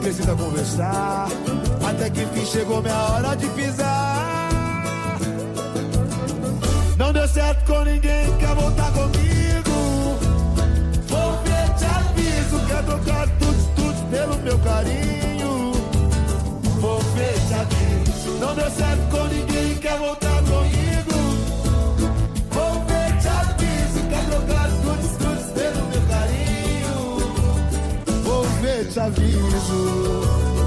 precisa conversar. Até que enfim chegou minha hora de pisar. Não deu certo com ninguém, quer voltar comigo. Vou ver, te aviso, quer trocar tudo pelo meu carinho. Vou ver, te aviso. Não deu certo com ninguém, quer voltar comigo. Vou ver, te aviso, quer trocar tudo pelo meu carinho. Vou ver, te aviso.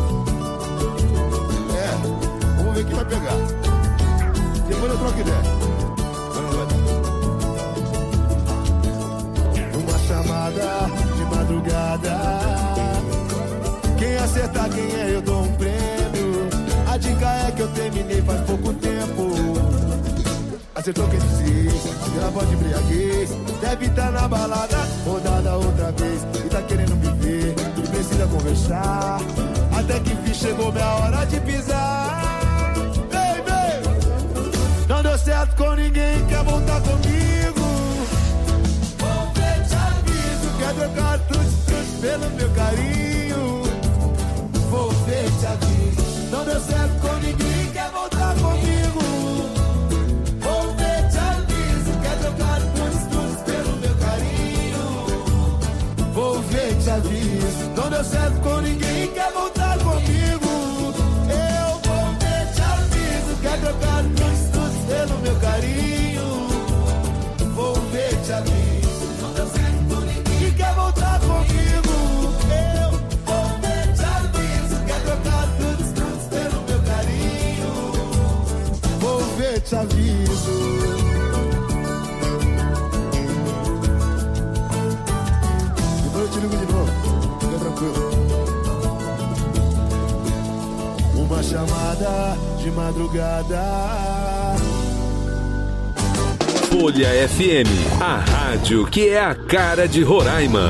Vamos ver quem vai pegar. Depois eu troco ideia. Uma chamada de madrugada. Quem acertar quem é, eu dou um prêmio. A dica é que eu terminei faz pouco tempo. Acertou quem disse, pela voz de embriaguez. Deve estar na balada, rodada outra vez. E tá querendo me ver, e precisa conversar. Até que enfim chegou minha hora de pisar. Não deu certo com ninguém, quer voltar comigo. Vou ver, te aviso, quer trocar tudo pelo meu carinho. Vou ver, te aviso. Não deu certo com ninguém, quer voltar comigo. Vou ver, te aviso, quer trocar tudo pelo meu carinho. Vou ver, te aviso. Não deu certo com ninguém, quer voltar comigo. Eu vou ver, te aviso, quer trocar tudo pelo meu carinho. Vou ver, te aviso. Não deu certo com ninguém, quer voltar comigo. Eu vou ver, te aviso, quer trocar tudo pelo meu carinho. Vou ver, te aviso. Depois eu te ligo de novo, fica tranquilo. Uma chamada de madrugada. Folha FM, a rádio que é a cara de Roraima.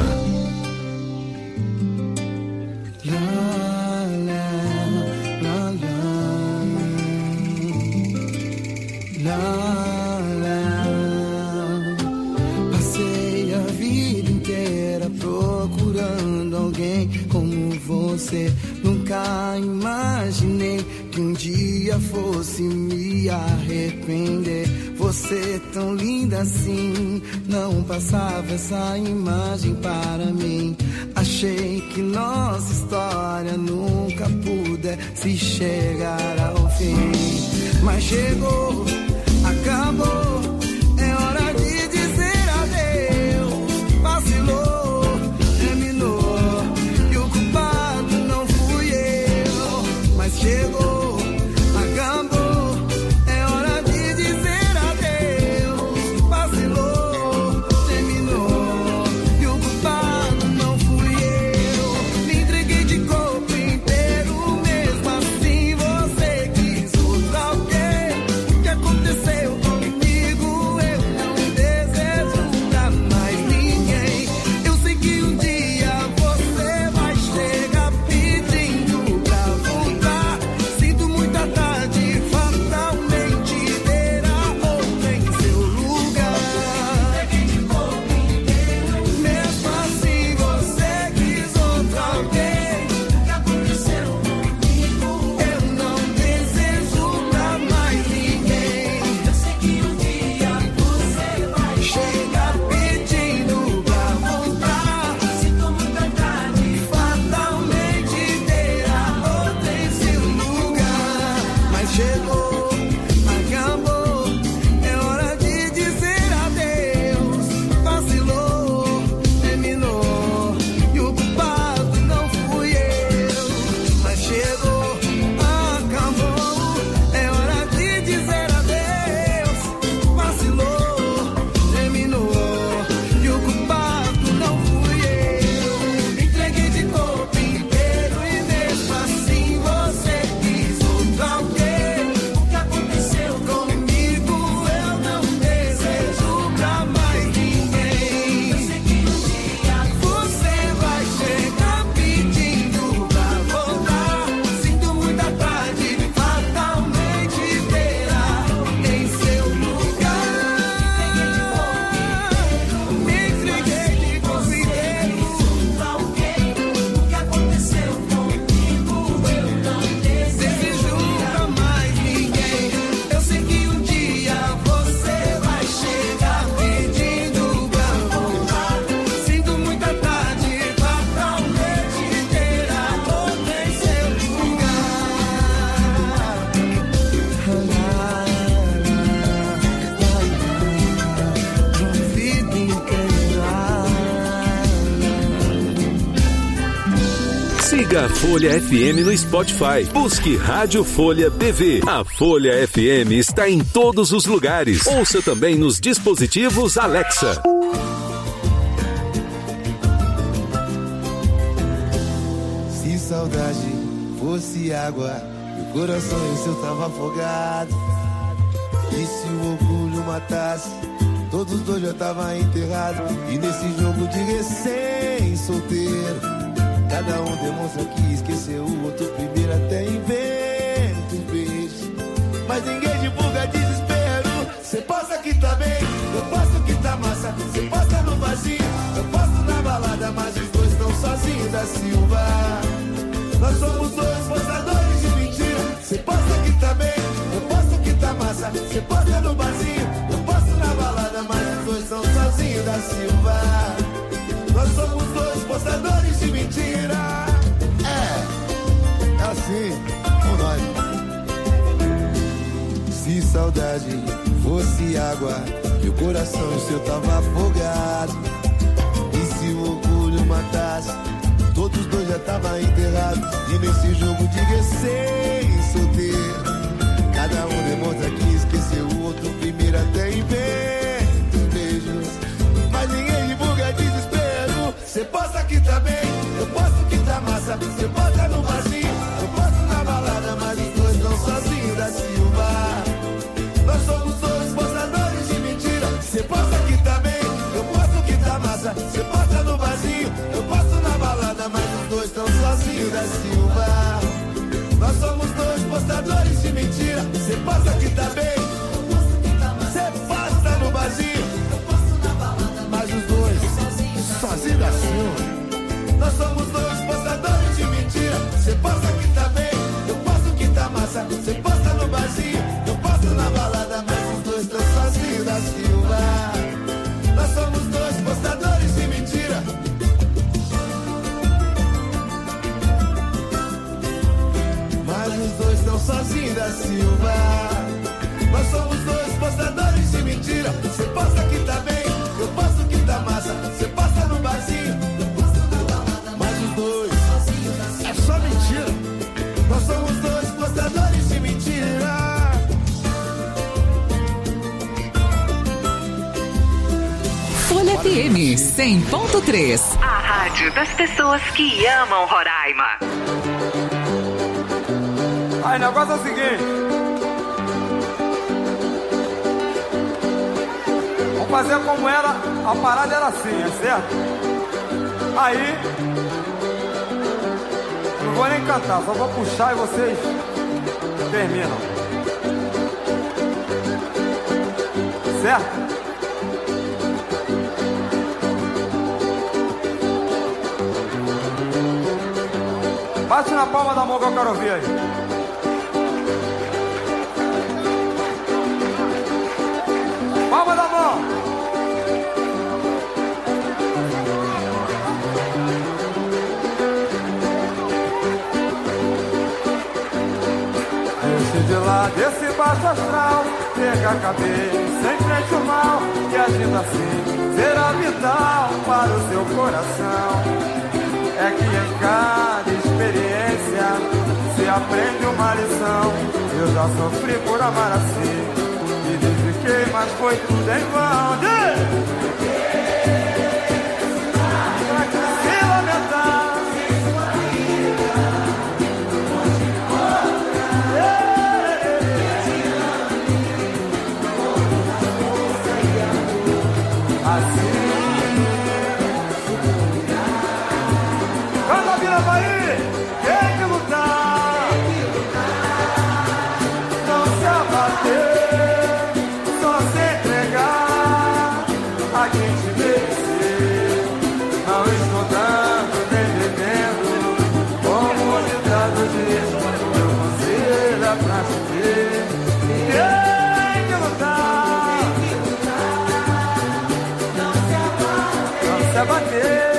Passei a vida inteira procurando alguém como você. Nunca imaginei que um dia fosse me arrepender. Você tão linda assim, não passava essa imagem para mim. Achei que nossa história nunca pudesse chegar ao fim. Mas chegou, acabou, é hora de dizer adeus. Vacilou, terminou, e o culpado não fui eu. Mas chegou, acabou, é hora de dizer adeus. Vacilou, terminou, e o culpado não fui eu. Me entreguei de corpo inteiro, mesmo assim você quis outra alguém. O que aconteceu? Siga a Folha FM no Spotify. Busque Rádio Folha PV. A Folha FM está em todos os lugares. Ouça também nos dispositivos Alexa. Se saudade fosse água, meu coração em seu tava afogado. E se o orgulho matasse, todos dois já tava enterrado. E nesse jogo de recém-solteiro, cada um demonstra que esqueceu o outro primeiro, até inventa um beijo. Mas ninguém divulga desespero. Cê posta que tá bem, eu posto que tá massa. Cê posta no vazio, eu posto na balada. Mas os dois estão sozinhos da Silva. Nós somos dois postadores de mentira. Cê posta que tá bem, eu posto que tá massa. Cê posta no vazio, eu posto na balada. Mas os dois estão sozinhos da Silva. Nós somos dois postadores de mentira. É assim com nós. Se saudade fosse água, meu coração o seu tava afogado. E se o orgulho matasse, todos dois já tava enterrados. E nesse jogo de recém-solteiro, cada um demonstra que esqueceu o outro primeiro, até inventa os beijos. Mas ninguém divulga desespero. Cê posta que tá bem, eu posto que tá massa. Cê posta no vazio, eu posto na balada. Mas os dois estão sozinhos da Silva. Nós somos dois postadores de mentira. Cê posta que tá bem, eu posto que tá massa. Cê posta no vazio, eu posto na balada. Mas os dois estão sozinhos da Silva. Nós somos dois postadores de mentira. Cê posta que tá bem, cê posta no vazio, mas os dois sozinhos da Silva. Nós somos dois postadores de mentira. Cê posta que tá bem, eu posto que tá massa. Cê posta no vazio, eu posto na balada. Mas os dois estão sozinhos da Silva. Nós somos dois postadores de mentira. Mas os dois estão sozinhos da Silva. Nós somos dois postadores de mentira. Cê posta que tá bem, eu posto que tá massa. Cê posta no vazio, mas os dois é só mentira. Nós somos dois postadores de mentira. Folha FM 100.3. A rádio das pessoas que amam Roraima. Aí, o negócio é o seguinte. Vamos fazer como era, a parada era assim, é certo? Aí, não vou nem cantar, só vou puxar e vocês terminam. Certo? Bate na palma da mão que eu quero ouvir aí. Palma da mão. Desce de lá, desse baixo astral, pega a cabeça, sem frente o mal, e agindo assim, será vital para o seu coração. É que em cada experiência se aprende uma lição. Eu já sofri por amar assim, me dediquei, mas foi tudo em vão. Se lamentar, assim. Canta, Vila Bahia, tem que lutar, não se abater, só se entregar a quem te merecer. Não estou dando nem bebendo, como o ditado diz, meu conselho é pra te ver. Tem que lutar, não se abater.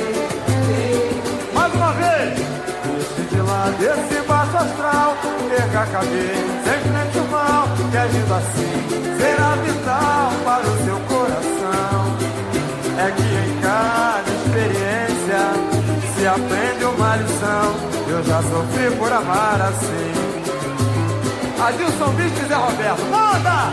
Desse baixo astral, perca caber, sempre mente o mal, que agindo assim será vital para o seu coração. É que em cada experiência se aprende uma lição. Eu já sofri por amar assim. Adilson Bispo e Zé Roberto, manda!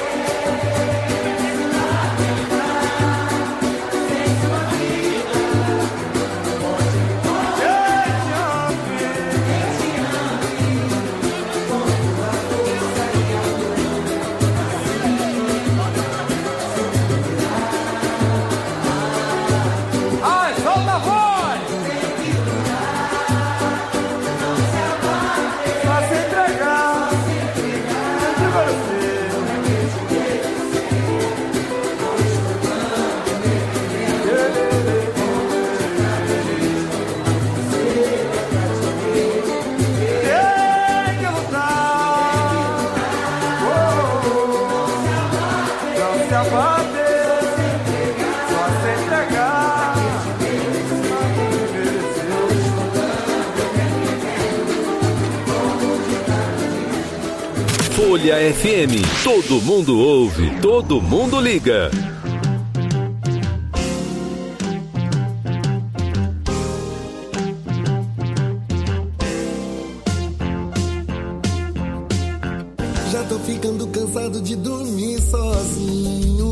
Folha FM, todo mundo ouve, todo mundo liga. Já tô ficando cansado de dormir sozinho.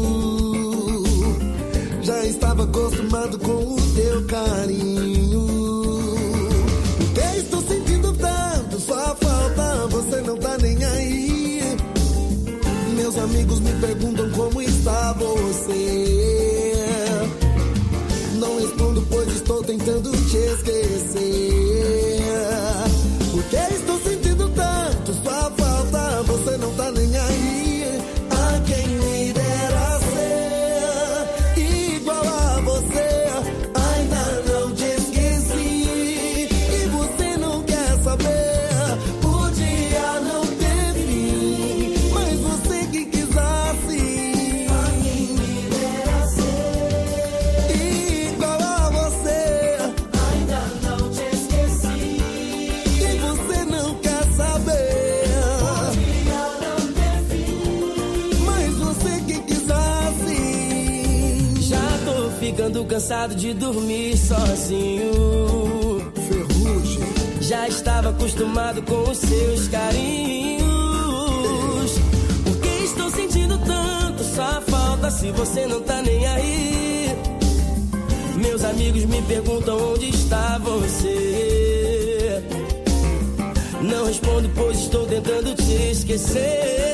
Já estava acostumado com o teu carinho. Porque estou sentindo tanto, só falta você, não tá nem aí. Meus amigos me perguntam como está você. Não respondo, pois estou tentando te esquecer. Porque estou sentindo tanto, só falta você, não tá nem aí. A quem me dera ser igual a você. Ainda não te esqueci e você não quer saber. Podia não ter fim, mas você que quis assim. A quem me dera ser igual a você. Ainda não te esqueci e você não quer saber. Podia não ter fim, mas você que quis assim. Já tô ficando cansado de dormir sozinho. Ferrugem. Já estava acostumado com os seus carinhos. Porque estou sentindo tanto, só falta se você não tá nem aí. Meus amigos me perguntam onde está você. Não respondo, pois estou tentando te esquecer.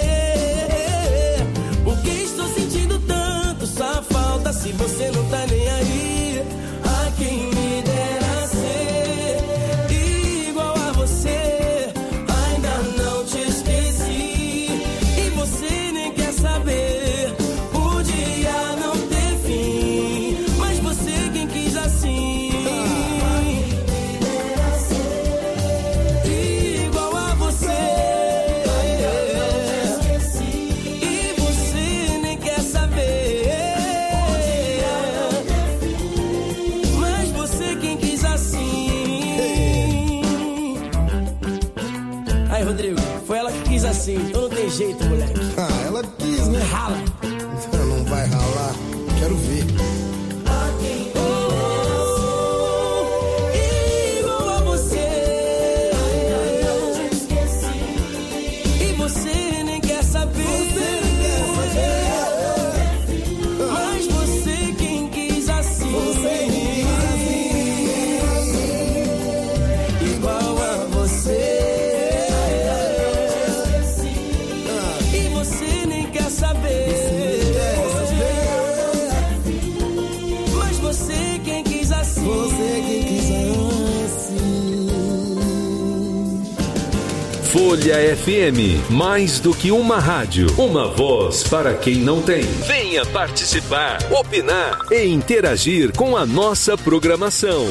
Porque estou sentindo tanto, só falta se você não tá nem aí. A quem me dera ser igual a você. Ainda não te esqueci e você nem quer saber. Podia não ter fim, mas você quem quis assim. Igual a você. E você nem quer saber. Mas você quem quis assim. Aí, Rodrigo, foi ela que quis assim. Então não tem jeito, moleque. Ah, ela quis, né? Rala. Não vai ralar. Quero ver. Igual a você. E você nem quer saber. Mas você quem quis assim. Igual a você. E você nem quer saber. Mas você quem quis assim. Você que quis assim. Folha FM, mais do que uma rádio, uma voz para quem não tem. Venha participar, opinar e interagir com a nossa programação.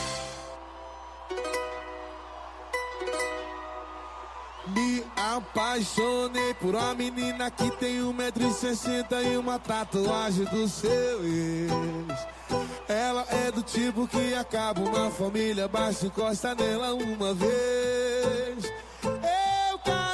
Me apaixonei por uma menina que tem 1,60 m e uma tatuagem do seu ex. Ela é do tipo que acaba uma família, basta encosta nela uma vez. Eu caí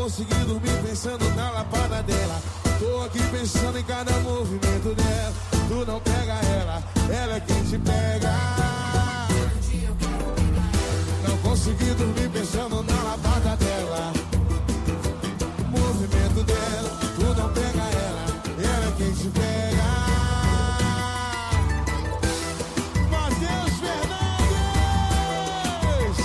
consegui dormir pensando na lapada dela. Tô aqui pensando em cada movimento dela. Tu não pega ela, ela é quem te pega. Não consegui dormir pensando na lapada dela. Movimento dela, tu não pega ela, ela é quem te pega. Matheus Fernandes,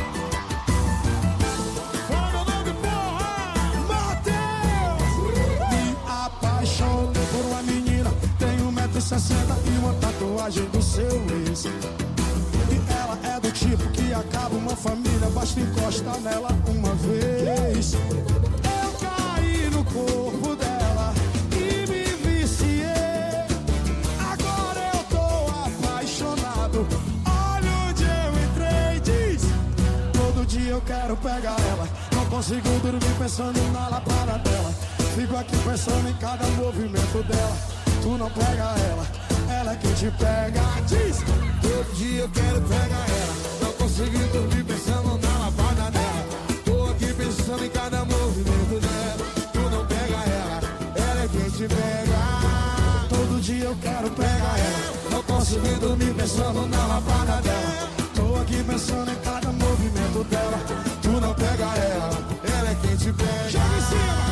fala meu nome, porra! Matheus! Me apaixonei por uma menina, tem 1,60 m e uma tatuagem do seu ex. E ela é do tipo que acaba uma família, basta encostar nela uma vez. Eu caí no corpo dela e me viciei. Agora eu tô apaixonado. Olha onde eu entrei, diz. Todo dia eu quero pegar ela. Não consigo dormir pensando na lapada dela. Fico aqui pensando em cada movimento dela. Tu não pega ela, ela é quem te pega, diz. Todo dia eu quero pegar ela. Não consegui dormir pensando na lapada dela. Tô aqui pensando em cada movimento dela. Tu não pega ela, ela é quem te pega. Todo dia eu quero pegar ela. Não consegui dormir pensando na lapada dela. Tô aqui pensando em cada movimento dela. Tu não pega ela, ela é quem te pega. Joga em cima.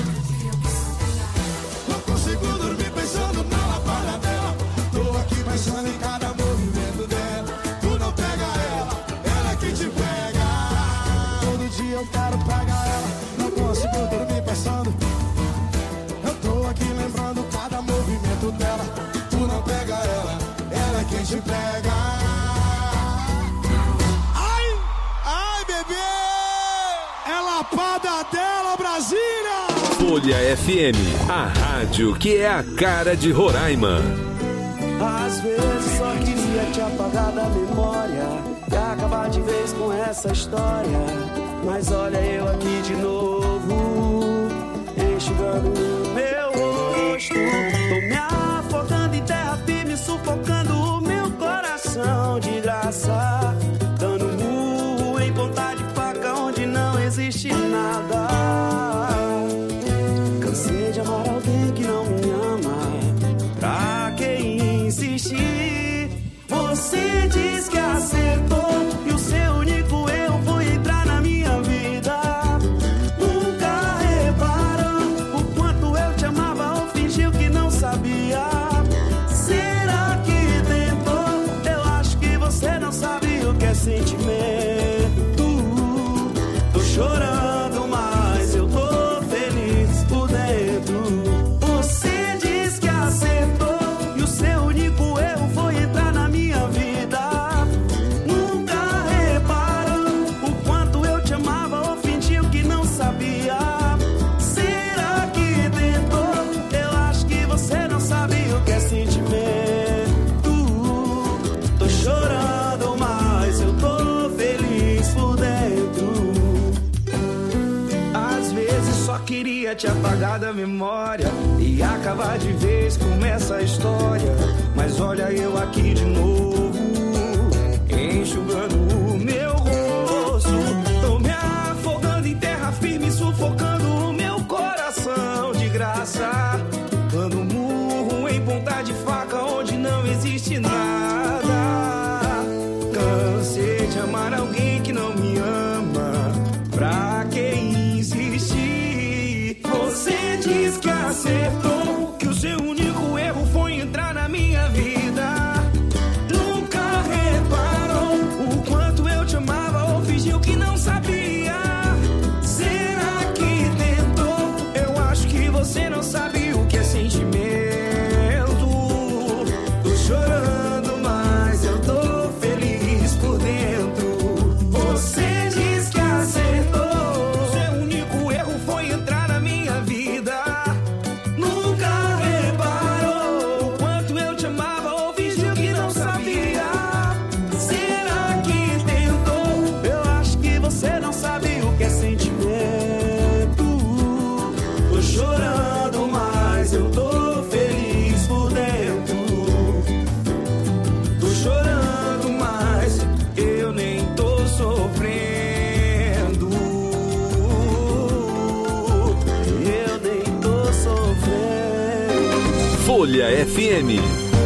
Não consigo dormir pensando na lapada dela. Tô aqui pensando em cada movimento dela. Tu não pega ela, ela é quem te pega. Todo dia eu quero pegar ela. Não consigo dormir pensando. Eu tô aqui lembrando cada movimento dela. Tu não pega ela, ela é quem te pega. Ai, ai, bebê! É lapada dela, Brasília! Folha FM, a rádio que é a cara de Roraima. Às vezes só queria te apagar da memória e acabar de vez com essa história. Mas olha eu aqui de novo, enxugando o meu rosto. Tô me afogando em terra firme, sufocando o meu coração de graça. Dando murro em ponta de faca onde não existe nada. Cansei de amar alguém que não me ama. Pra que insistir? Você diz que acertou e o seu único erro foi entrar na minha vida. Nunca reparou o quanto eu te amava ou fingiu que não sabia. Será que tentou? Eu acho que você não sabe o que é sentimento. Tô chorando, mas eu tô feliz por dentro. Você diz que acertou e o seu único erro foi entrar na minha vida. Nunca reparou o quanto eu te amava ou fingiu que não sabia. Será que tentou? Eu acho que você não sabe o que é sentimento. Tô chorando, mas eu tô feliz por dentro. Às vezes só queria te apagar da memória e acabar de vez com essa história. Mas olha eu aqui de novo, enxugando o meu rosto. Tô me afogando em terra firme, sufocando o meu coração de graça. Dando murro em ponta de faca onde não existe nada. Cansei de amar alguém que não me ama. Pra que insistir? Você diz que acertou, que o seu único erro foi entrar na minha vida. Nunca reparou o quanto eu te amava ou fingiu que não sabia. Será que tentou? Eu acho que você não sabe o que é sentimento. Tô chorando, mas eu tô feliz por dentro. Você diz que acertou, seu único erro foi entrar na minha vida. Nunca reparou Folha FM.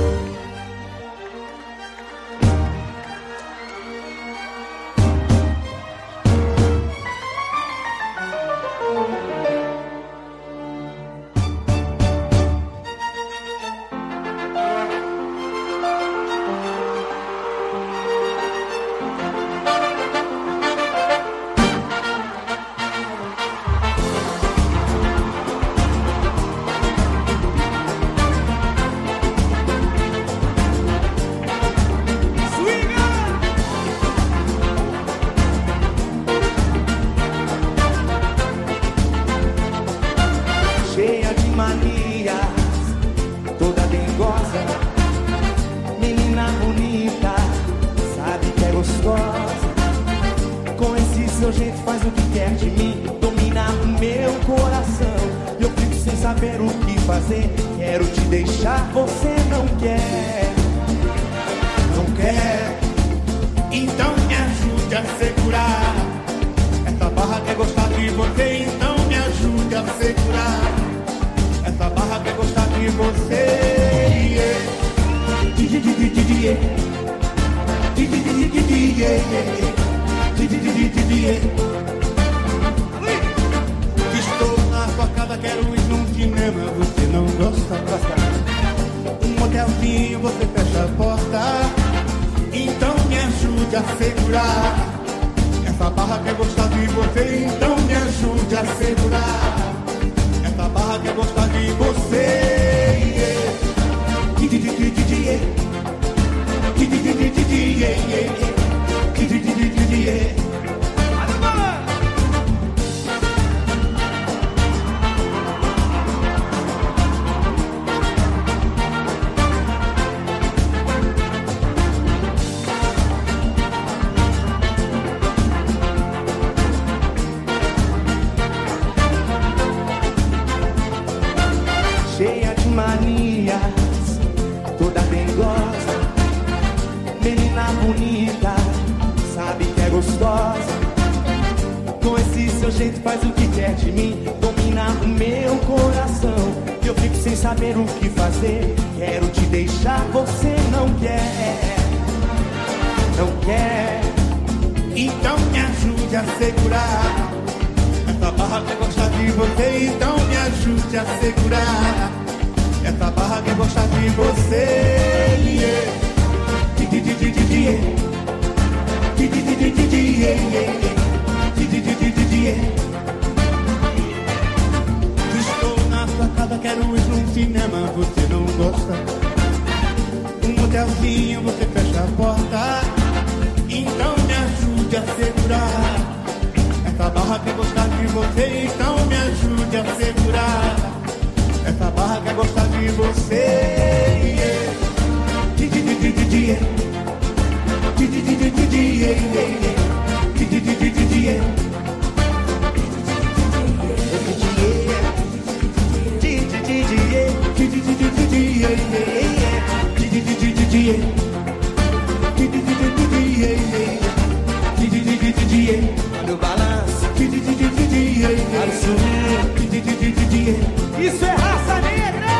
Isso é raça negra!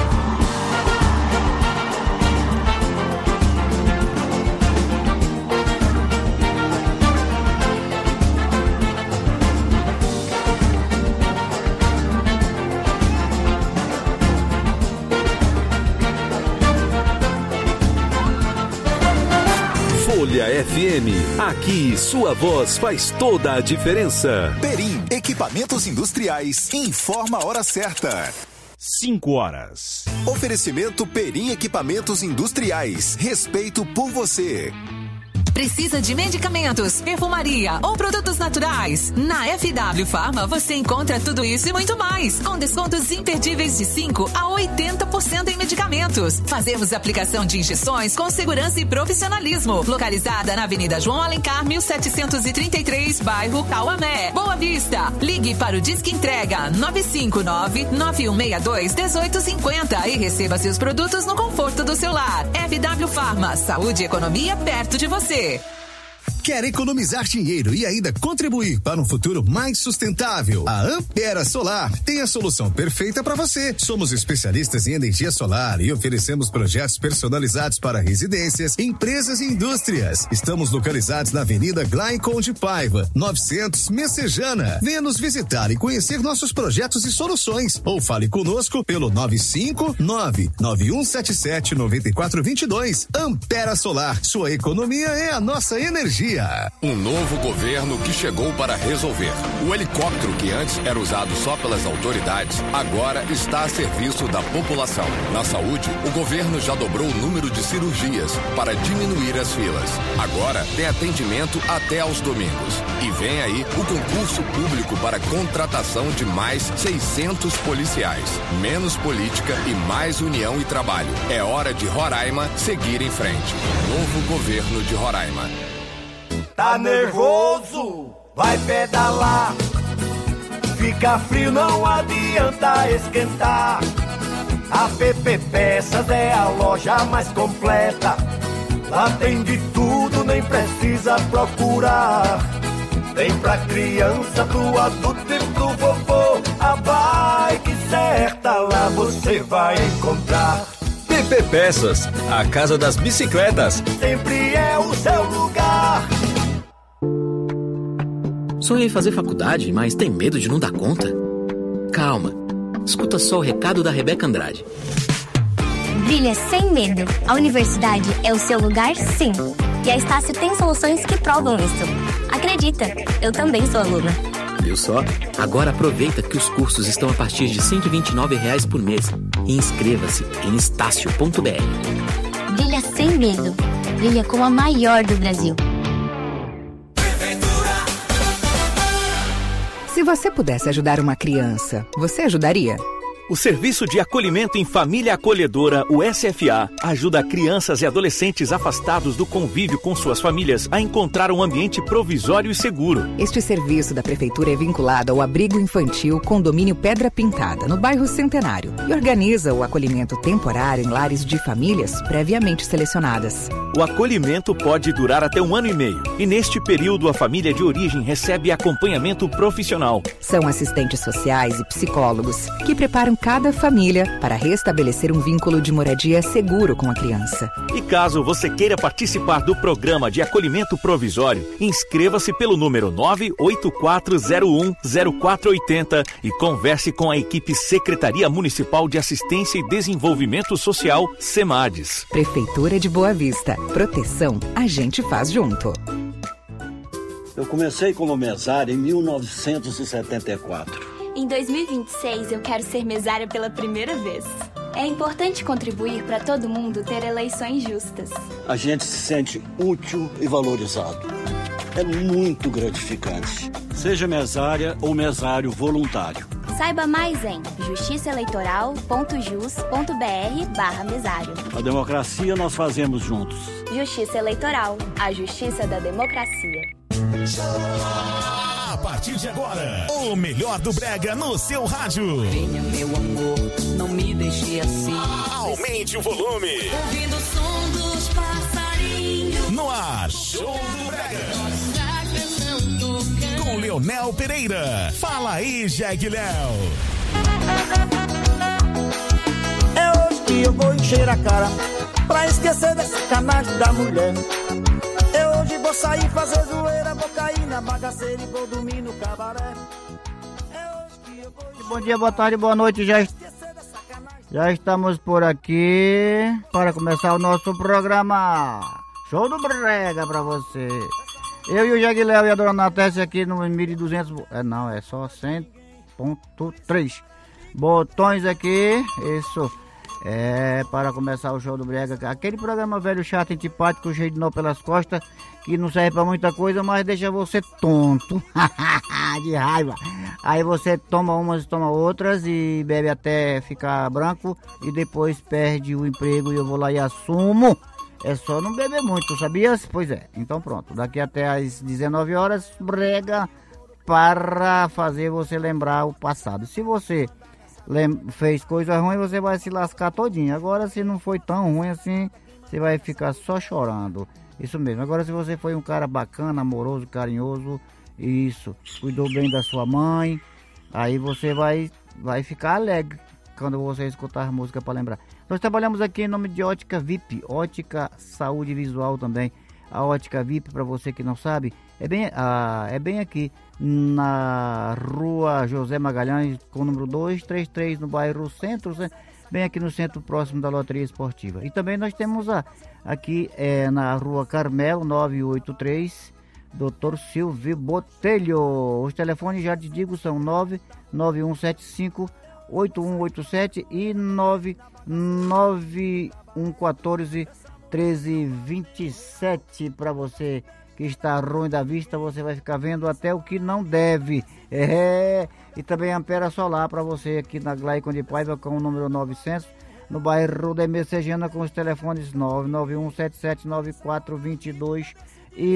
Folha FM. Aqui, sua voz faz toda a diferença. Perim, equipamentos industriais, informa a hora certa. 5 horas. Oferecimento Perim Equipamentos Industriais. Respeito por você. Precisa de medicamentos, perfumaria ou produtos naturais? Na FW Pharma você encontra tudo isso e muito mais, com descontos imperdíveis de 5% a 80% em medicamentos. Fazemos aplicação de injeções com segurança e profissionalismo. Localizada na Avenida João Alencar, 1733, bairro Cauamé, Boa Vista. Ligue para o Disque Entrega 959-9162-1850 e receba seus produtos no conforto do seu lar. FW Pharma, saúde e economia perto de você. Quer economizar dinheiro e ainda contribuir para um futuro mais sustentável? A Ampera Solar tem a solução perfeita para você. Somos especialistas em energia solar e oferecemos projetos personalizados para residências, empresas e indústrias. Estamos localizados na Avenida Glaicon de Paiva, 900 Messejana. Venha nos visitar e conhecer nossos projetos e soluções. Ou fale conosco pelo 959-9177-9422. Ampera Solar, sua economia é a nossa energia. Um novo governo que chegou para resolver. O helicóptero que antes era usado só pelas autoridades, agora está a serviço da população. Na saúde, o governo já dobrou o número de cirurgias para diminuir as filas. Agora tem atendimento até aos domingos. E vem aí o concurso público para contratação de mais 600 policiais. Menos política e mais união e trabalho. É hora de Roraima seguir em frente. Novo governo de Roraima. Tá nervoso? Vai pedalar. Fica frio, não adianta esquentar. A PP Peças é a loja mais completa. Lá tem de tudo, nem precisa procurar. Tem pra criança, pro adulto e pro vovô. A bike certa lá você vai encontrar. PP Peças, a casa das bicicletas. Sempre é o seu lugar. Sonhei fazer faculdade, mas tem medo de não dar conta? Calma, escuta só o recado da Rebeca Andrade. Brilha sem medo. A universidade é o seu lugar, sim. E a Estácio tem soluções que provam isso. Acredita, eu também sou aluna. Viu só? Agora aproveita que os cursos estão a partir de R$ 129 por mês. E inscreva-se em estácio.br. Brilha sem medo. Brilha como a maior do Brasil. Se você pudesse ajudar uma criança, você ajudaria? O Serviço de Acolhimento em Família Acolhedora, o SFA, ajuda crianças e adolescentes afastados do convívio com suas famílias a encontrar um ambiente provisório e seguro. Este serviço da Prefeitura é vinculado ao Abrigo Infantil Condomínio Pedra Pintada, no bairro Centenário, e organiza o acolhimento temporário em lares de famílias previamente selecionadas. O acolhimento pode durar até 1 ano e meio, e neste período a família de origem recebe acompanhamento profissional. São assistentes sociais e psicólogos que preparam cada família para restabelecer um vínculo de moradia seguro com a criança. E caso você queira participar do programa de acolhimento provisório, inscreva-se pelo número 984010480 e converse com a equipe Secretaria Municipal de Assistência e Desenvolvimento Social, SEMADES. Prefeitura de Boa Vista. Proteção a gente faz junto. Eu comecei como mesário em 1974. Em 2026, eu quero ser mesária pela primeira vez. É importante contribuir para todo mundo ter eleições justas. A gente se sente útil e valorizado. É muito gratificante. Seja mesária ou mesário voluntário. Saiba mais em justiçaeleitoral.jus.br/mesário. A democracia nós fazemos juntos. Justiça Eleitoral, a justiça da democracia. A partir de agora, o melhor do brega no seu rádio. Venha, meu amor, não me deixe assim. Aumente o volume. Ouvindo o som dos passarinhos. No ar, Show do Brega. Com Leonel Pereira. Fala aí, Jeg Léo. É hoje que eu vou encher a cara pra esquecer desse canagem da mulher. Hoje vou sair fazer zoeira, vou cair na bagaceira e vou dormir no cabaré. Bom dia, boa tarde, boa noite, já estamos por aqui para começar o nosso programa Show do Brega pra você. Eu e o Jeg Léo e a dona Natécia aqui no 1200, não, é só 100.3 botões aqui, isso. É, para começar o Show do Brega, aquele programa velho, chato, antipático, cheio de nó pelas costas, que não serve pra muita coisa, mas deixa você tonto, de raiva. Aí você toma umas, toma outras e bebe até ficar branco e depois perde o emprego e eu vou lá e assumo. É só não beber muito, sabias? Pois é, então pronto, daqui até às 19 horas, Brega para fazer você lembrar o passado. Se você fez coisa ruim, você vai se lascar todinho. Agora, se não foi tão ruim assim, você vai ficar só chorando. Isso mesmo. Agora, se você foi um cara bacana, amoroso, carinhoso, isso, cuidou bem da sua mãe, aí você vai ficar alegre quando você escutar a música para lembrar. Nós trabalhamos aqui em nome de Ótica VIP, Ótica Saúde Visual também. A Ótica VIP, para você que não sabe, é bem aqui na rua José Magalhães, com o número 233, no bairro Centro, bem aqui no centro, próximo da Loteria Esportiva. E também nós temos aqui na rua Carmelo, 983, Dr. Silvio Botelho. Os telefones, já te digo, são 99175-8187 e 99114-1327. Para você que está ruim da vista, você vai ficar vendo até o que não deve. E também Ampera Solar para você aqui na Glaicon de Paiva, com o número 900, no bairro da Messejana, com os telefones 991779422 e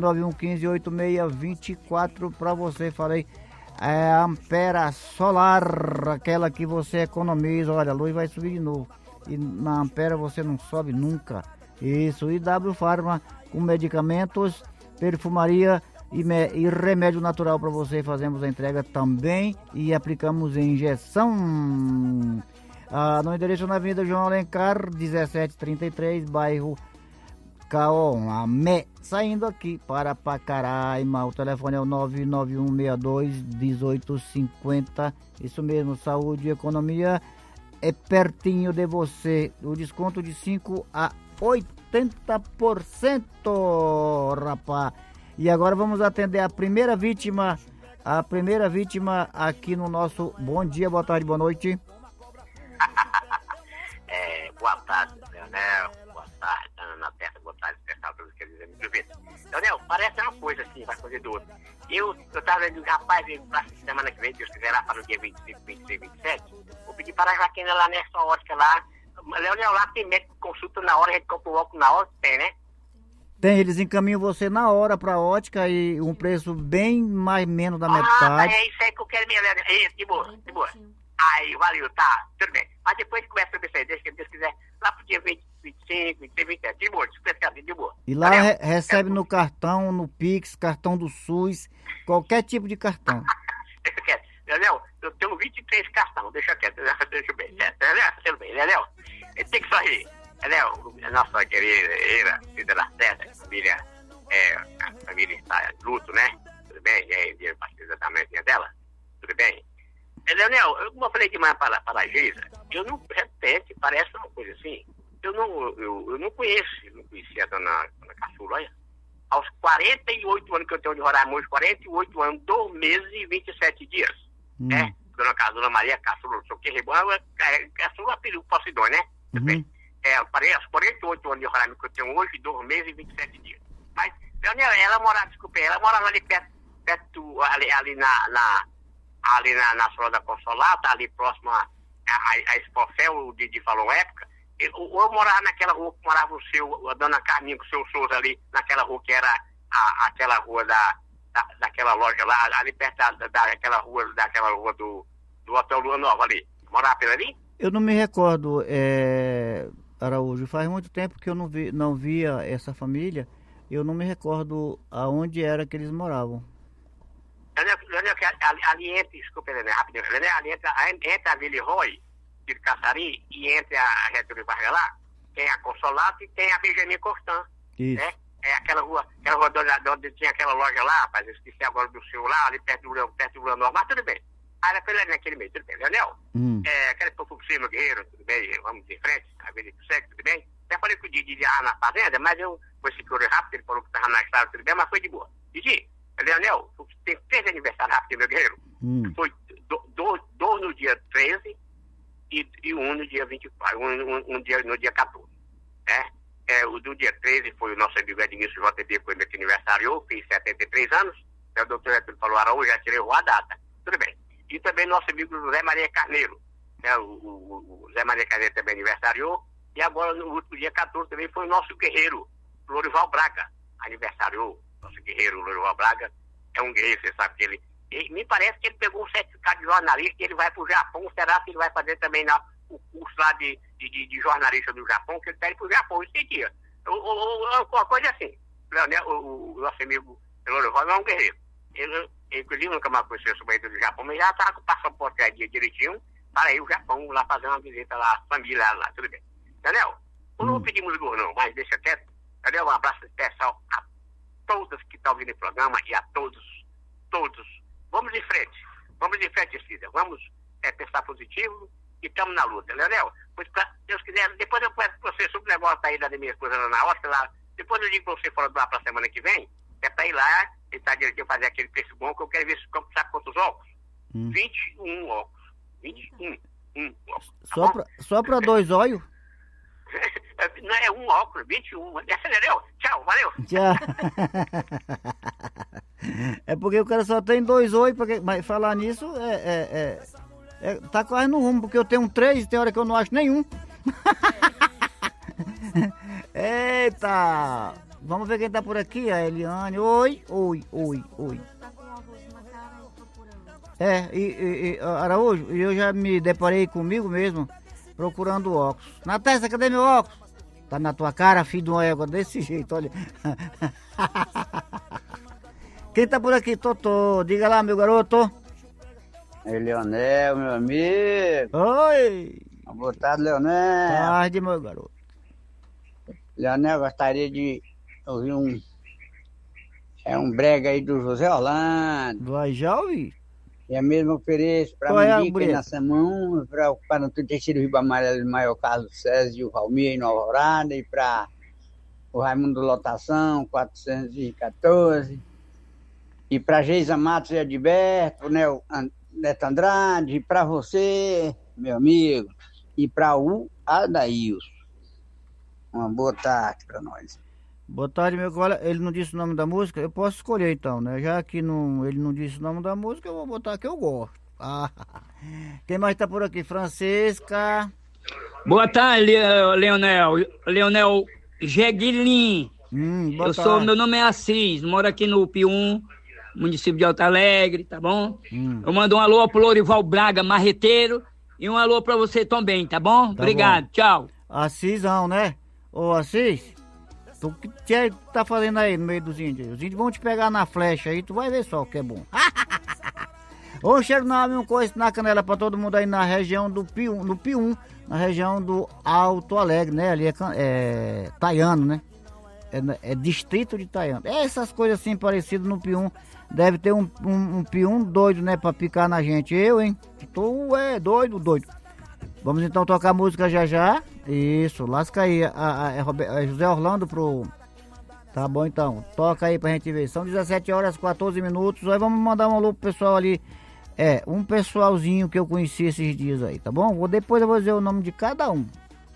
991158624. Para você, falei, Ampera Solar, aquela que você economiza. Olha, a luz vai subir de novo, e na Ampera você não sobe nunca. Isso. E W Farma, com medicamentos, perfumaria e remédio natural para você. Fazemos a entrega também e aplicamos injeção. No endereço na Avenida João Alencar, 1733, bairro Caomé, saindo aqui para Pacaraima. O telefone é o 99162-1850. Isso mesmo, saúde e economia é pertinho de você. O desconto de 5 a 80%, rapaz. E agora vamos atender a primeira vítima aqui no nosso Bom Dia, Boa Tarde, Boa Noite. Boa tarde, Leonel. Boa tarde, Ana Berta. Boa tarde, especial para os que eles me ver. Leonel, parece uma coisa assim, vai fazer do outro. Eu tava vendo, rapaz, pra semana que vem, Deus quiser, lá para o dia 25, 26, 27, vou pedir para a Jaquina lá nessa ótica lá. Leonel, lá tem médico que consulta na hora, a gente compra o óculos na hora, tem, né? Tem, eles encaminham você na hora para a ótica e um preço bem mais menos da metade. É isso aí que eu quero, minha Leonel. De boa. Aí, valeu, tá, tudo bem. Mas depois começa a ver isso aí, deixa que Deus quiser, lá pro dia 20, 25, 26, 27, de boa, de boa. E lá recebe no cartão, no Pix, cartão do SUS, qualquer tipo de cartão. Deixa quieto. Leonel, eu tenho 23 cartões, deixa quieto, deixa bem, tudo bem, Leonel, tem que sorrir. Leonel, a nossa querida filha da César, a família está em luto, né? Tudo bem? E aí, dia exatamente dela, tudo bem? Leonel, como eu falei demais para a Geisa, eu não, de repente, parece uma coisa assim, eu não conhecia a dona Caçula, olha, aos 48 anos que eu tenho de Roraima, hoje 48 anos, 2 meses e 27 dias, né? Dona Maria Caçula, não sei o que, Caçula, apelido Posidônia, né? Tudo bem. Aos 48 anos de Roraima que eu tenho hoje, 2 meses e 27 dias. Mas, Leonel, ela morava ali perto ali na Sola da Consolata, ali próximo a Expofel, o Didi falou uma época. Eu morava naquela rua que morava a dona Carminha com o seu Souza ali, naquela rua que era aquela rua daquela loja lá, ali perto daquela rua do Hotel Lua Nova ali. Morava por ali? Eu não me recordo, Araújo, faz muito tempo que eu não via essa família, eu não me recordo aonde era que eles moravam. Ali entre, desculpa, rapidinho, ali entre a Vila Roy, de Caçari, e entre a Getúlio Vargas lá, tem a Consolata e tem a Benjamin Constant. Isso. Né? Aquela rua onde tinha aquela loja lá, rapaz, eu esqueci agora do seu lá, ali perto do Lula Nova, mas tudo bem. Aí ela foi lá naquele meio, tudo bem, Leonel? Aquele povo por cima, Guerreiro, tudo bem, vamos em frente, a Avenida do Sexo, tudo bem? Até falei com o Didi na fazenda, mas eu fui seguro rápido, ele falou que estava na estrada, tudo bem, mas foi de boa. Didi, Leonel, tem 3 aniversários rápidos, meu guerreiro. Foi 2 no dia 13 e 1 no dia 24, um dia no dia 14. O do dia 13 foi o nosso amigo Edmilson JB, foi meu que aniversariou, fiz 73 anos. O doutor Edmilson falou, Araújo, já tirei a data. Tudo bem. E também nosso amigo Zé Maria Carneiro. O Zé Maria Carneiro também aniversariou. E agora, no último dia 14, também foi o nosso guerreiro, Lorival Braga, aniversariou. Nosso guerreiro, Lorival Braga, é um guerreiro, você sabe que ele... Me parece que ele pegou um certificado de jornalista e ele vai para o Japão. Será que ele vai fazer também o curso lá de jornalista do Japão, que ele pede pro Japão esse dia. Uma coisa assim. Leonel, o nosso amigo Lorival é um guerreiro. Ele inclusive, nunca mais conheceu sobre ele do Japão, mas já estava com o passaporte aí direitinho para ir ao Japão, lá fazer uma visita lá, à família lá, tudo bem. Daniel, eu não vou pedir música não, mas deixa quieto. Daniel, um abraço especial a todas que estão ouvindo o programa e a todos. Vamos em frente, Cida. Vamos pensar positivo e estamos na luta. Leonel, pois pra Deus quiser, depois eu converso com você sobre o negócio aí da minha esposa na Oscar lá. Depois eu digo pra você fora do ar pra semana que vem, é pra ir lá, tentar direitinho fazer aquele preço bom, que eu quero ver se compra, sabe quantos óculos? 21 óculos. 21 óculos. Só pra 2 olhos? Não é um óculos, 21. Acelerou. Tchau, valeu. Tchau. É porque o cara só tem 2 olhos, mas falar nisso tá quase no rumo, porque eu tenho 3 e tem hora que eu não acho nenhum. Eita! Vamos ver quem tá por aqui, a Eliane. Oi. Araújo, eu já me deparei comigo mesmo procurando óculos. Na testa, cadê meu óculos? Tá na tua cara, filho de uma égua, desse jeito, olha. Quem tá por aqui, Totô? Diga lá, meu garoto. Ei, Leonel, meu amigo. Oi. Boa tarde, Leonel. Tarde, meu garoto. Leonel, gostaria de ouvir um brega aí do José Orlando. Vai já ouvir. E a mesma ofereço para Mandica e na Samão, para o Teixeira Riba Amarelo de Maior Carlos César e o Valmir em Nova Alvorada, e para o Raimundo Lotação, 414, e para Geisa Matos e Adberto, né, o Neto Andrade, e para você, meu amigo, e para o Adailson. Uma boa tarde para nós. Boa tarde, meu colega. Ele não disse o nome da música, eu posso escolher então, né? Já que ele não disse o nome da música, eu vou botar que eu gosto. Quem mais tá por aqui? Francisca. Boa tarde, Leonel Jeguilin. Meu nome é Assis, moro aqui no Pium, município de Alto Alegre, tá bom? Eu mando um alô pro Lorival Braga, marreteiro, e um alô pra você também, tá bom? Tá obrigado, bom. Tchau. Assisão, né? Ô, Assis, tu que tá fazendo aí no meio dos índios? Os índios vão te pegar na flecha aí, tu vai ver só o que é bom. Ô, cheiro um coice na canela pra todo mundo aí na região do Pium, no Pium, na região do Alto Alegre, né? Ali é Taiano, né? É distrito de Taiano. Essas coisas assim parecidas no Pium. Deve ter um Pium doido, né? Pra picar na gente. Eu, hein? Tu é doido. Vamos então tocar música já. Isso, lasca aí a José Orlando pro... Tá bom então, toca aí pra gente ver. São 17h14. Aí vamos mandar um alô pro pessoal ali. Um pessoalzinho que eu conheci esses dias aí, tá bom? Depois eu vou dizer o nome de cada um.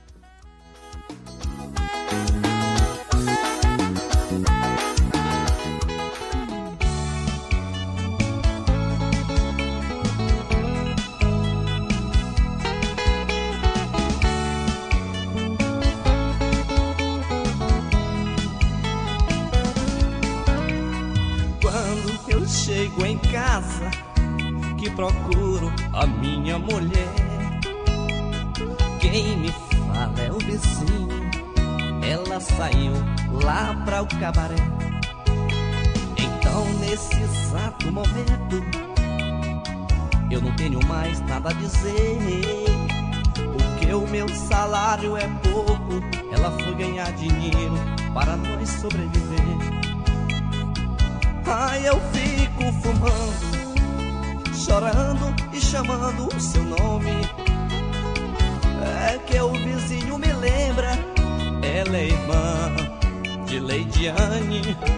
Chego em casa, que procuro a minha mulher. Quem me fala é o vizinho, ela saiu lá pra o cabaré. Então nesse exato momento, eu não tenho mais nada a dizer, porque o meu salário é pouco, ela foi ganhar dinheiro para nós sobreviver. Ai, eu fico fumando, chorando e chamando o seu nome. É que o vizinho me lembra, ela é irmã de Leidiane.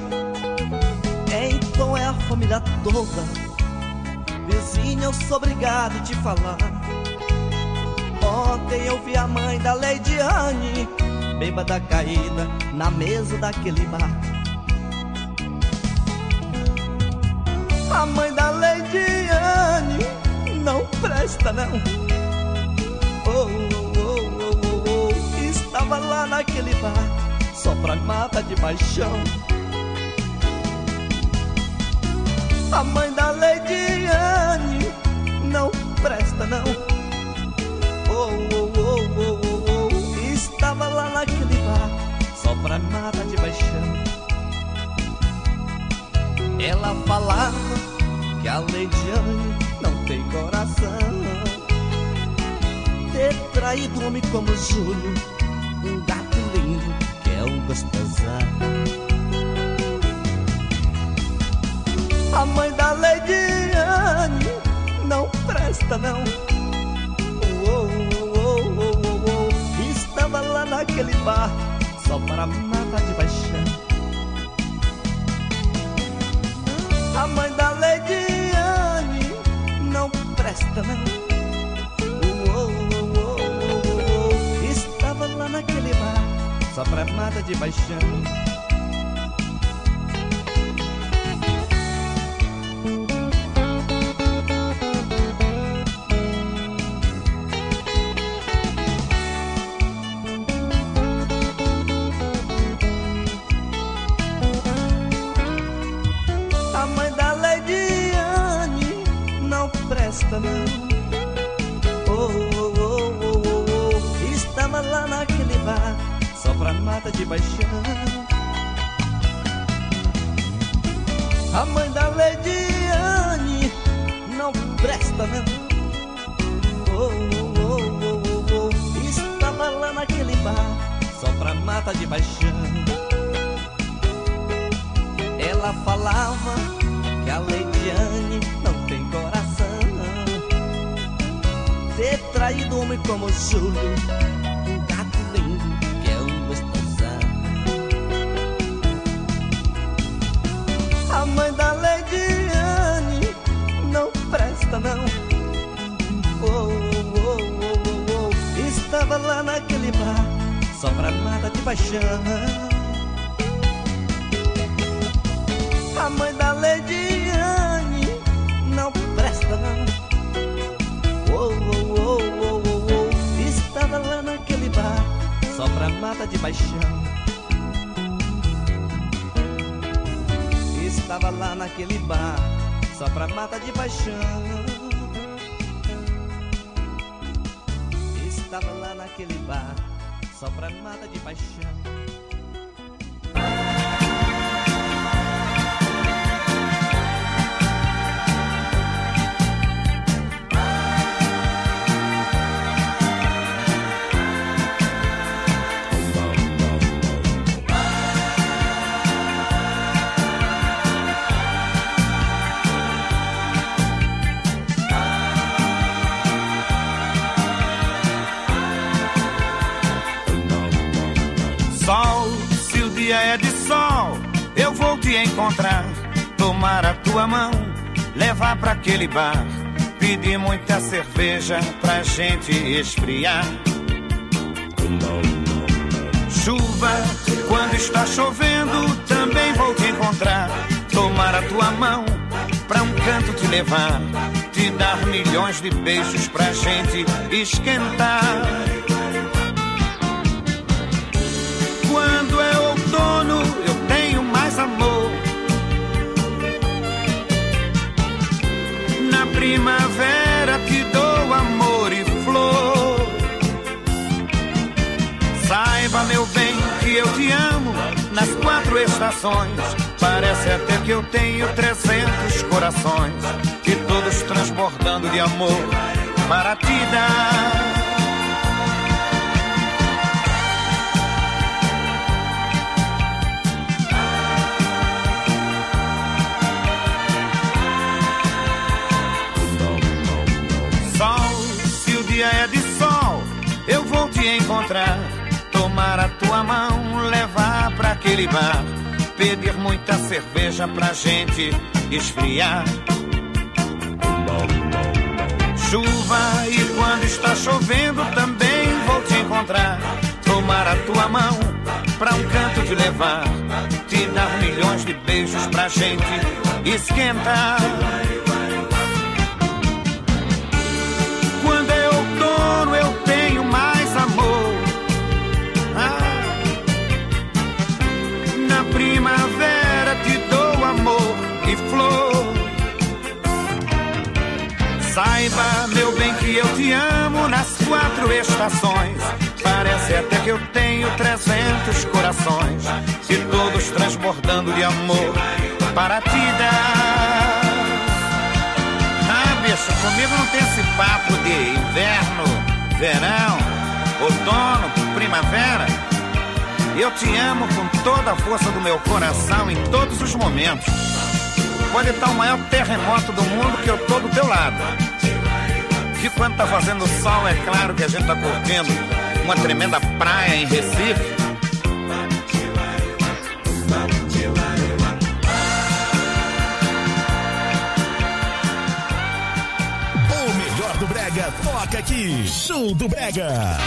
Então é a família toda. Vizinha, eu sou obrigado a te falar. Ontem eu vi a mãe da Leidiane, bêbada caída na mesa daquele bar. A mãe da Leidiane não presta não. Estava lá naquele bar só pra mata de paixão. A mãe da Leidiane não presta não. Ela falava que a Leidiane não tem coração, ter traído um homem como Júlio, um gato lindo que é um gostosão. A mãe da Leidiane não presta não. Estava lá naquele bar só para matar de paixão. A mãe da Leidiane não presta não. Estava lá naquele bar só pra mata de paixão. A mãe da Leidiane não presta não. Estava lá naquele bar só pra mata de paixão. A mãe da Leidiane não presta não. Estava lá naquele bar só pra mata de paixão. Ela falava que a Leidiane não tem coração, ter traído um homem como Júlio, um gato lindo que é um gostosão. A mãe da Leidiane não presta não. Estava lá naquele bar só pra mata de paixão. A mãe da Leidiane não presta não. Estava lá naquele bar só pra mata de paixão. Estava lá naquele bar só pra mata de paixão. Estava lá naquele bar só pra mata de paixão. É de sol, eu vou te encontrar, tomar a tua mão, levar pra aquele bar, pedir muita cerveja pra gente esfriar. Chuva, quando está chovendo, também vou te encontrar, tomar a tua mão, pra um canto te levar, te dar milhões de beijos pra gente esquentar. Quando é outono, eu tenho mais amor. Na primavera te dou amor e flor. Saiba, meu bem, que eu te amo nas 4 estações. Parece até que eu tenho 300 corações, e todos transbordando de amor para te dar. É de sol, eu vou te encontrar, tomar a tua mão, levar pra aquele bar, pedir muita cerveja pra gente esfriar. Chuva, e quando está chovendo também vou te encontrar, tomar a tua mão, pra um canto te levar, te dar milhões de beijos pra gente esquentar. Quando é outono eu tenho mais amor. Na primavera te dou amor e flor. Saiba, meu bem, que eu te amo nas 4 estações. Parece até que eu tenho 300 corações, e todos transbordando de amor para te dar. Ah, bicho, comigo não tem esse papo de inverno, verão, outono, primavera. Eu te amo com toda a força do meu coração em todos os momentos. Pode estar o maior terremoto do mundo que eu tô do teu lado. E quando tá fazendo sol, é claro que a gente tá curtindo uma tremenda praia em Recife. O melhor do Brega toca aqui. Show do Brega.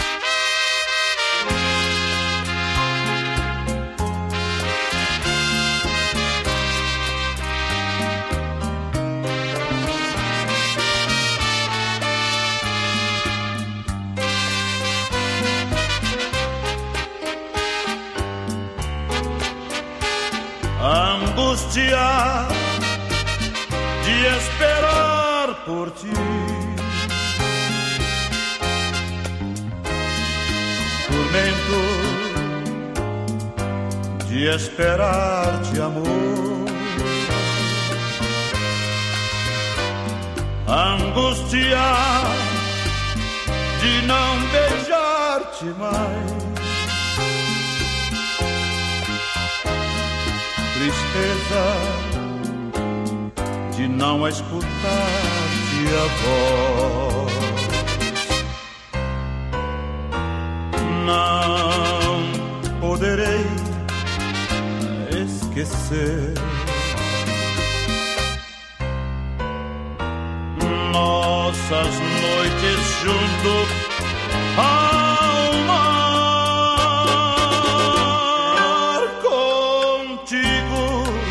Angústia de esperar por ti, tormento de esperar-te, amor, angústia de não beijar-te mais, tristeza de não escutar-te a voz. Não poderei esquecer nossas noites junto ao mar. Contigo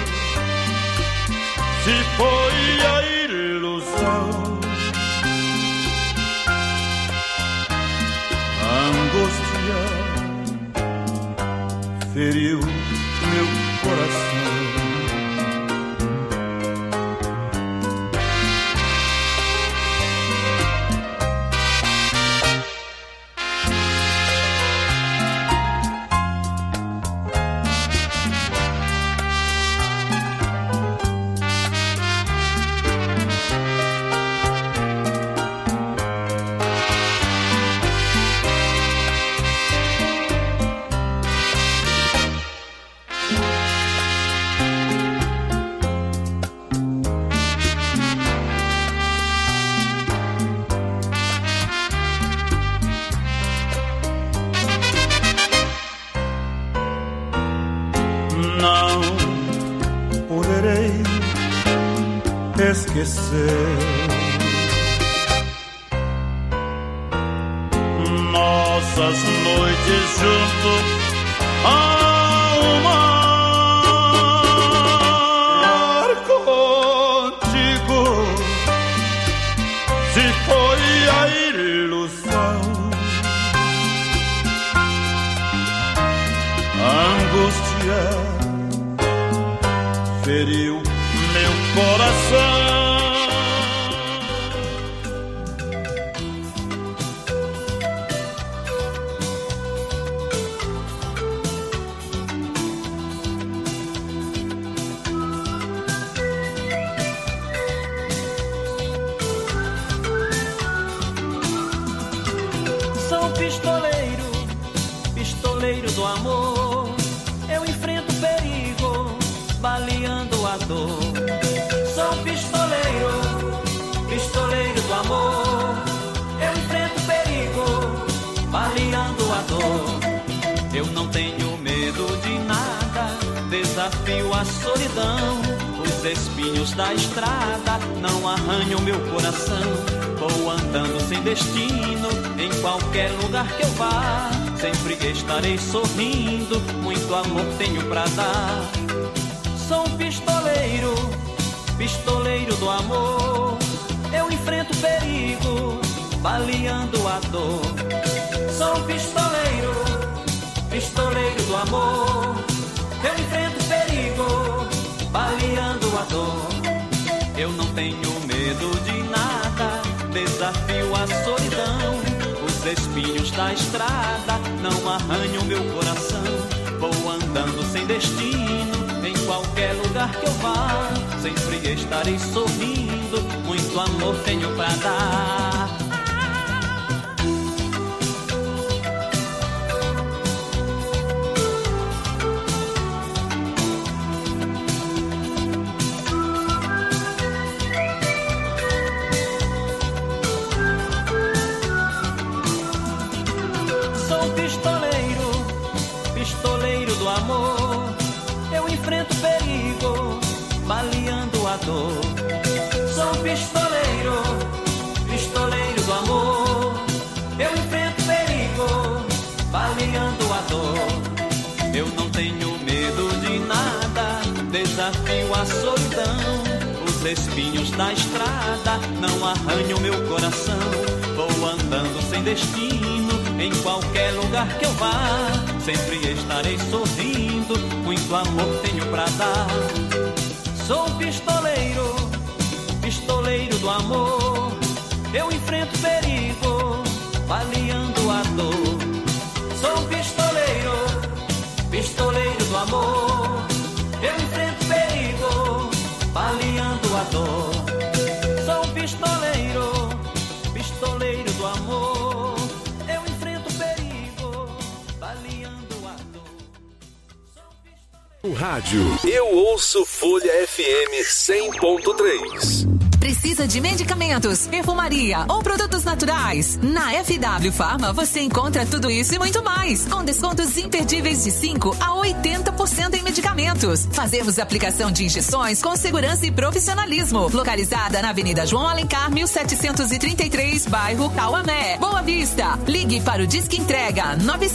se foi a ilusão, a angústia feriu meu coração. Esquecer nossas noites junto ao mar. Contigo se foi a ilusão, a angústia feriu meu coração. Sou pistoleiro, pistoleiro do amor. Eu enfrento perigo, baleando a dor. Sou pistoleiro, pistoleiro do amor. Eu enfrento perigo, baleando a dor. Eu não tenho medo de nada, desafio a solidão. Os espinhos da estrada não arranham meu coração. Vou andando sem destino, em qualquer lugar que eu vá. Sempre estarei sorrindo, muito amor tenho pra dar. Sou um pistoleiro, pistoleiro do amor. Eu enfrento perigo, baleando a dor. Sou um pistoleiro, pistoleiro do amor. Eu enfrento perigo, baleando a dor. Eu não tenho medo de nada, desafio a solidão. Os espinhos da estrada não arranham meu coração. Vou andando sem destino, em qualquer qualquer lugar que eu vá, sempre estarei sorrindo, muito amor tenho pra dar. Sou pistoleiro, pistoleiro do amor. Eu enfrento perigo, baleando a dor. Sou pistoleiro, pistoleiro do amor. Eu enfrento perigo, baleando a dor. Eu não tenho medo de nada, desafio a solidão. Os espinhos da estrada não arranham meu coração. Vou andando sem destino, em qualquer lugar que eu vá, sempre estarei sorrindo, muito amor tenho pra dar. Sou pistoleiro, pistoleiro do amor. Eu enfrento perigo, baleando a dor. Sou pistoleiro, pistoleiro do amor. Eu enfrento perigo, baleando a dor. Sou pistoleiro, pistoleiro do amor. Eu enfrento perigo, baleando a dor. O rádio, eu ouço Folha FM 100.3. Precisa de medicamentos, perfumaria ou produtos naturais? Na FW Pharma você encontra tudo isso e muito mais, com descontos imperdíveis de 5 a 80% em medicamentos. Fazemos aplicação de injeções com segurança e profissionalismo. Localizada na Avenida João Alencar, 1733, bairro Cauamé, Boa Vista. Ligue para o Disque Entrega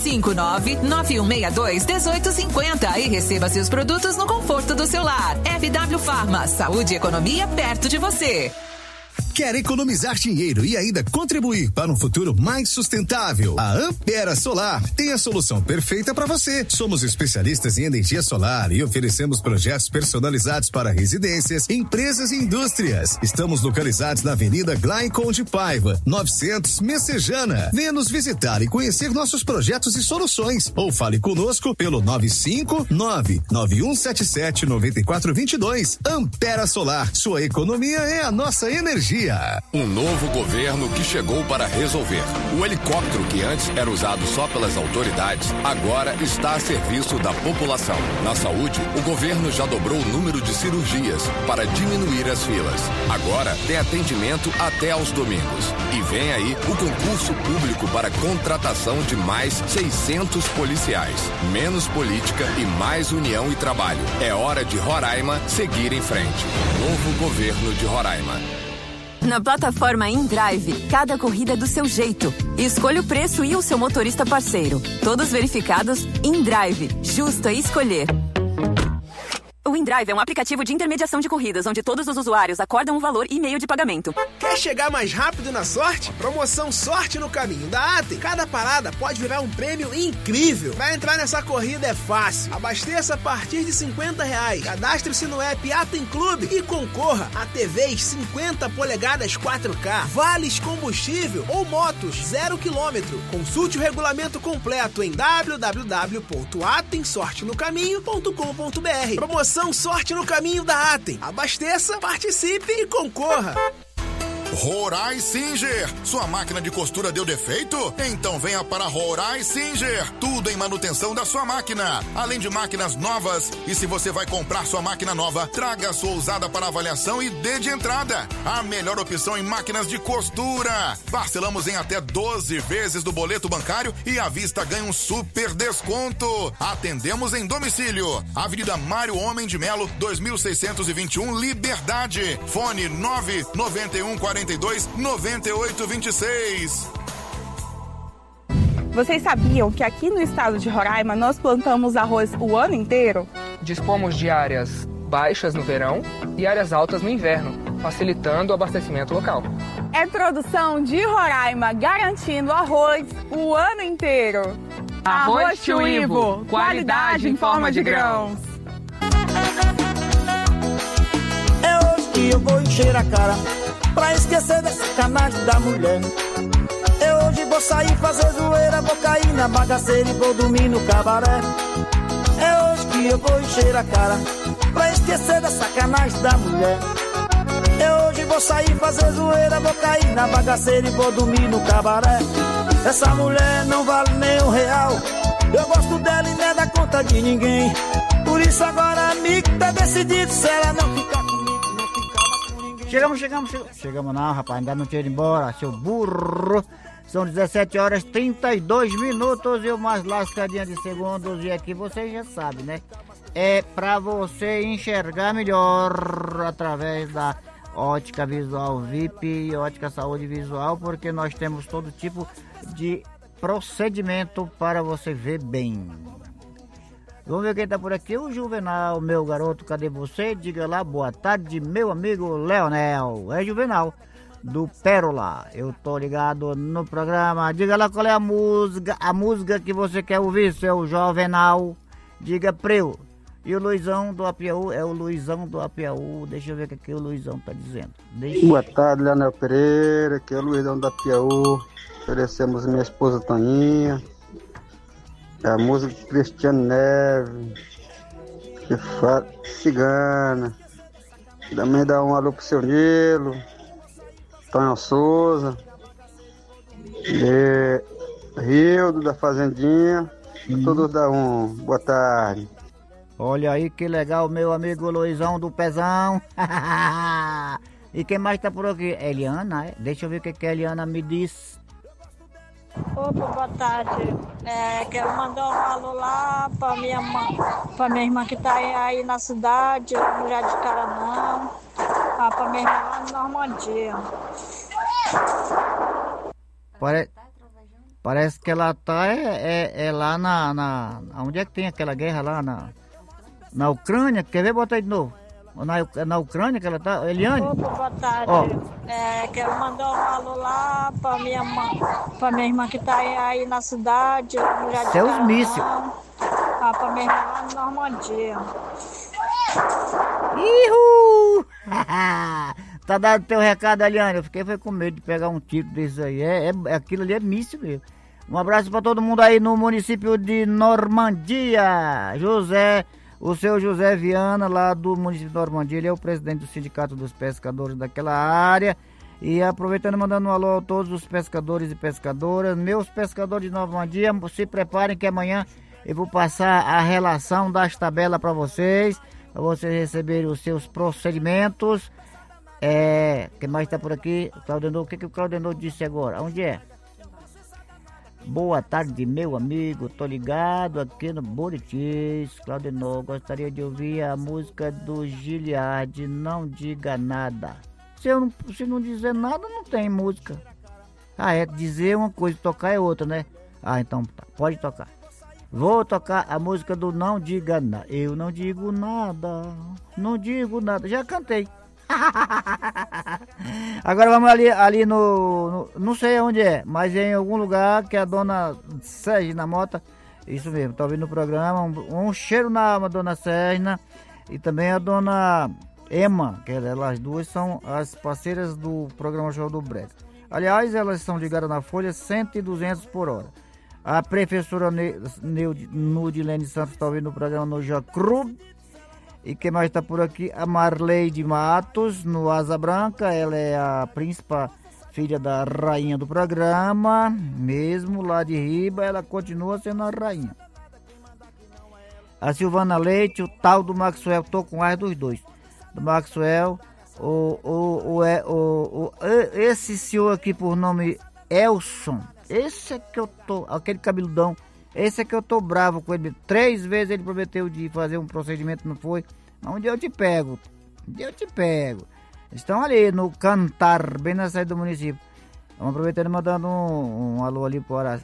959-9162-1850 e receba seus produtos no conforto do seu lar. FW Pharma, saúde e economia perto de você. Quer economizar dinheiro e ainda contribuir para um futuro mais sustentável? A Ampera Solar tem a solução perfeita para você. Somos especialistas em energia solar e oferecemos projetos personalizados para residências, empresas e indústrias. Estamos localizados na Avenida Glaicon de Paiva, 900 Messejana. Venha nos visitar e conhecer nossos projetos e soluções. Ou fale conosco pelo 959-9177-9422. Ampera Solar, sua economia é a nossa energia. Um novo governo que chegou para resolver. O helicóptero que antes era usado só pelas autoridades, agora está a serviço da população. Na saúde, o governo já dobrou o número de cirurgias para diminuir as filas. Agora tem atendimento até aos domingos. E vem aí o concurso público para contratação de mais 600 policiais. Menos política e mais união e trabalho. É hora de Roraima seguir em frente. Novo governo de Roraima. Na plataforma InDrive, cada corrida é do seu jeito. Escolha o preço e o seu motorista parceiro. Todos verificados, InDrive. Justo é escolher. O InDrive é um aplicativo de intermediação de corridas, onde todos os usuários acordam um valor e meio de pagamento. Quer chegar mais rápido na sorte? Promoção Sorte no Caminho da Atem. Cada parada pode virar um prêmio incrível. Pra entrar nessa corrida é fácil. Abasteça a partir de R$50. Cadastre-se no app Atem Clube e concorra a TVs 50 polegadas 4K, vales combustível ou motos 0 km. Consulte o regulamento completo em www.atemsortenocaminho.com.br. Promoção Sorte no Caminho da Atem. Abasteça, participe e concorra. Rorai Singer. Sua máquina de costura deu defeito? Então venha para Rorai Singer. Tudo em manutenção da sua máquina, além de máquinas novas. E se você vai comprar sua máquina nova, traga a sua usada para avaliação e dê de entrada. A melhor opção em máquinas de costura. Parcelamos em até 12 vezes do boleto bancário e à vista ganha um super desconto. Atendemos em domicílio. Avenida Mário Homem de Melo, 2621, Liberdade. Fone 99142 9826. Vocês sabiam que aqui no estado de Roraima nós plantamos arroz o ano inteiro? Dispomos de áreas baixas no verão e áreas altas no inverno, facilitando o abastecimento local. É produção de Roraima garantindo arroz o ano inteiro. Arroz Tio Ivo, qualidade em forma de grãos. É hoje que eu vou encher a cara pra esquecer dessa sacanagem da mulher. Eu hoje vou sair fazer zoeira, vou cair na bagaceira e vou dormir no cabaré. É hoje que eu vou encher a cara pra esquecer esquecer da sacanagem da mulher. Eu hoje vou sair fazer zoeira, vou cair na bagaceira e vou dormir no cabaré. Essa mulher não vale nem R$1. Eu gosto dela e não dá conta de ninguém. Por isso agora, amigo, tá decidido. Se ela não ficar comigo, não ficava com ninguém. Chegamos não, rapaz, ainda não tinha ido embora, seu burro. São 17h32 e o mais lascadinha de segundos. E aqui você já sabe, né? É pra você enxergar melhor através da Ótica Visual VIP e Ótica Saúde Visual, porque nós temos todo tipo de procedimento para você ver bem. Vamos ver quem tá por aqui. O Juvenal, meu garoto, cadê você? Diga lá, boa tarde, meu amigo Leonel. É Juvenal, do Pérola. Eu tô ligado no programa. Diga lá qual é a música que você quer ouvir, seu Juvenal. Diga preu. E o Luizão do Apiaú, é o Luizão do Apiaú. Deixa eu ver o que o Luizão tá dizendo. Boa tarde, Leonel Pereira, que é o Luizão do Apiaú. Oferecemos minha esposa Toninha. A música de Cristiano Neves, que fala cigana. Também dá um alô pro seu Nilo, Tonho Souza, Rildo da Fazendinha. Todos dá um boa tarde. Olha aí que legal, meu amigo Luizão do Pezão. E quem mais tá por aqui? Eliana, é? Deixa eu ver o que a Eliana me diz. Opa, boa tarde. Quero mandar um alô lá pra minha irmã que tá aí na cidade, no Jardim de Caranã. Pra minha irmã lá na Normandia. Parece que ela tá lá onde é que tem aquela guerra lá na Ucrânia. Quer ver? Bota aí de novo. Na Ucrânia que ela tá, Eliane? Opa, boa tarde. Quero mandar um alô lá pra minha irmã que tá aí na cidade, no Jardim de Caranã. Mísseis. Pra minha irmã lá na Normandia. Ihu! Tá dado teu recado, Eliane. Eu fiquei com medo de pegar um tiro desse aí. Aquilo ali é míssil mesmo. Um abraço pra todo mundo aí no município de Normandia. O seu José Viana, lá do município de Normandia, ele é o presidente do Sindicato dos Pescadores daquela área. E aproveitando, mandando um alô a todos os pescadores e pescadoras. Meus pescadores de Normandia, se preparem que amanhã eu vou passar a relação das tabelas para vocês receberem os seus procedimentos. Quem mais está por aqui? O Claudenor, o que o Claudenor disse agora? Onde é? Boa tarde, meu amigo, tô ligado aqui no Buritis. Claudenor, gostaria de ouvir a música do Giliard, Não Diga Nada. Se não dizer nada, não tem música. Dizer uma coisa, tocar é outra, né? Então tá, pode tocar. Vou tocar a música do Não Diga Nada. Eu não digo nada, não digo nada. Já cantei. Agora vamos ali no não sei onde é, mas é em algum lugar que a dona Sérgina Mota, isso mesmo, tá ouvindo no programa. Um cheiro na alma, dona Sérgina, e também a dona Emma, que elas duas são as parceiras do programa Show do Brega. Aliás, elas são ligadas na folha 100 e 200 por hora. A professora Nudilene Santos está ouvindo o programa no Jacru. E quem mais está por aqui? A Marleide Matos, no Asa Branca. Ela é a príncipa, filha da rainha do programa. Mesmo lá de Riba, ela continua sendo a rainha. A Silvana Leite, o tal do Maxwell. Estou com ar dos dois. Do Maxwell. Esse senhor aqui por nome Elson. Esse é que eu tô... Aquele cabeludão. Esse é que eu tô bravo com ele. 3 vezes ele prometeu de fazer um procedimento, não foi. Mas um dia eu te pego. Estão ali no Cantar, bem na saída do município. Vamos aproveitando e mandando um alô ali para